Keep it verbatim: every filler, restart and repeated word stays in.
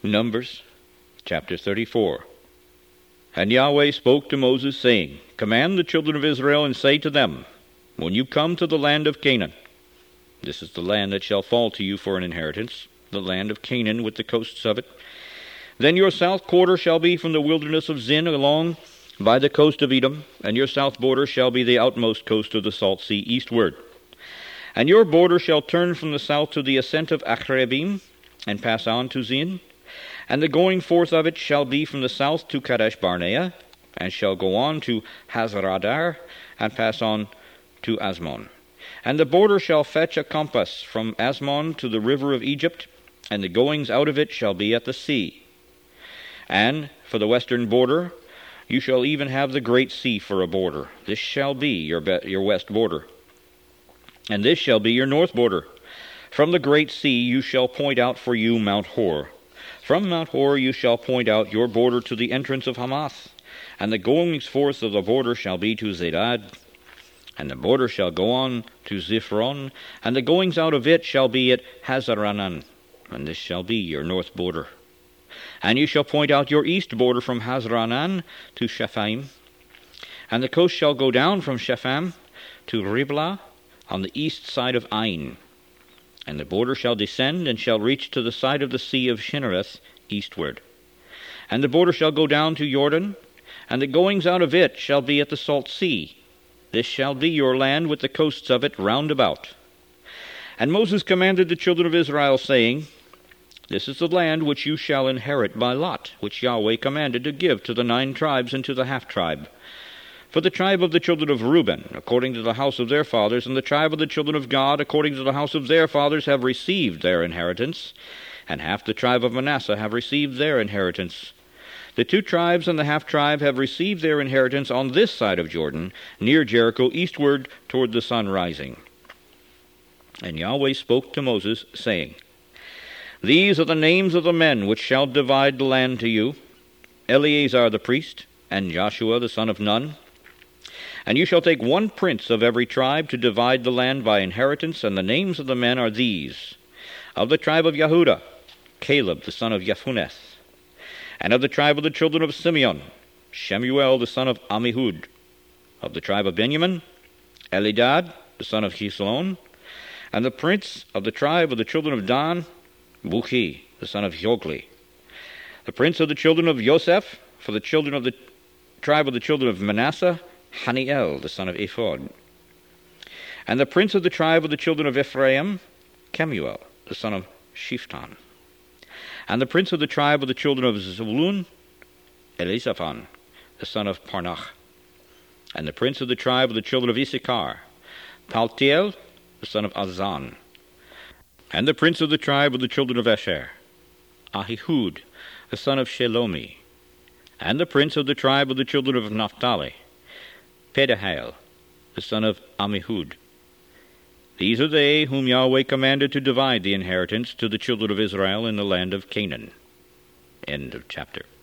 Numbers chapter thirty-four. And Yahweh spoke to Moses, saying, Command the children of Israel, and say to them, When you come to the land of Canaan, this is the land that shall fall to you for an inheritance, the land of Canaan with the coasts of it. Then your south quarter shall be from the wilderness of Zin along by the coast of Edom, and your south border shall be the outmost coast of the salt sea eastward. And your border shall turn from the south to the ascent of Achrebim, and pass on to Zin. And the going forth of it shall be from the south to Kadesh Barnea, and shall go on to Hazaradar, and pass on to Asmon. And the border shall fetch a compass from Asmon to the river of Egypt, and the goings out of it shall be at the sea. And for the western border, you shall even have the great sea for a border. This shall be your be- your west border. And this shall be your north border. From the great sea you shall point out for you Mount Hor. From Mount Hor you shall point out your border to the entrance of Hamath. And the goings forth of the border shall be to Zedad. And the border shall go on to Ziphron. And the goings out of it shall be at Hazaranan. And this shall be your north border. And you shall point out your east border from Hazaranan to Shephaim. And the coast shall go down from Shepham to Riblah on the east side of Ain. And the border shall descend, and shall reach to the side of the sea of Shinnereth eastward. And the border shall go down to Jordan, and the goings out of it shall be at the salt sea. This shall be your land with the coasts of it round about. And Moses commanded the children of Israel, saying, This is the land which you shall inherit by lot, which Yahweh commanded to give to the nine tribes and to the half-tribe. For the tribe of the children of Reuben, according to the house of their fathers, and the tribe of the children of Gad, according to the house of their fathers, have received their inheritance, and half the tribe of Manasseh have received their inheritance. The two tribes and the half-tribe have received their inheritance on this side of Jordan, near Jericho, eastward toward the sun rising. And Yahweh spoke to Moses, saying, These are the names of the men which shall divide the land to you, Eleazar the priest, and Joshua the son of Nun. And you shall take one prince of every tribe to divide the land by inheritance, and the names of the men are these. Of the tribe of Yehudah, Caleb the son of Jephunneh. And of the tribe of the children of Simeon, Shemuel the son of Ammihud. Of the tribe of Benjamin, Elidad the son of Chislon. And the prince of the tribe of the children of Dan, Buki the son of Jogli. The prince of the children of Joseph, for the children of the tribe of the children of Manasseh, Haniel the son of Ephod. And the prince of the tribe of the children of Ephraim, Kemuel the son of Shiftan. And the prince of the tribe of the children of Zebulun, Elizaphan the son of Parnach. And the prince of the tribe of the children of Issachar, Paltiel the son of Azan. And the prince of the tribe of the children of Asher, Ahihud the son of Shelomi. And the prince of the tribe of the children of Naphtali, Pedahel the son of Ammihud. These are they whom Yahweh commanded to divide the inheritance to the children of Israel in the land of Canaan. End of chapter.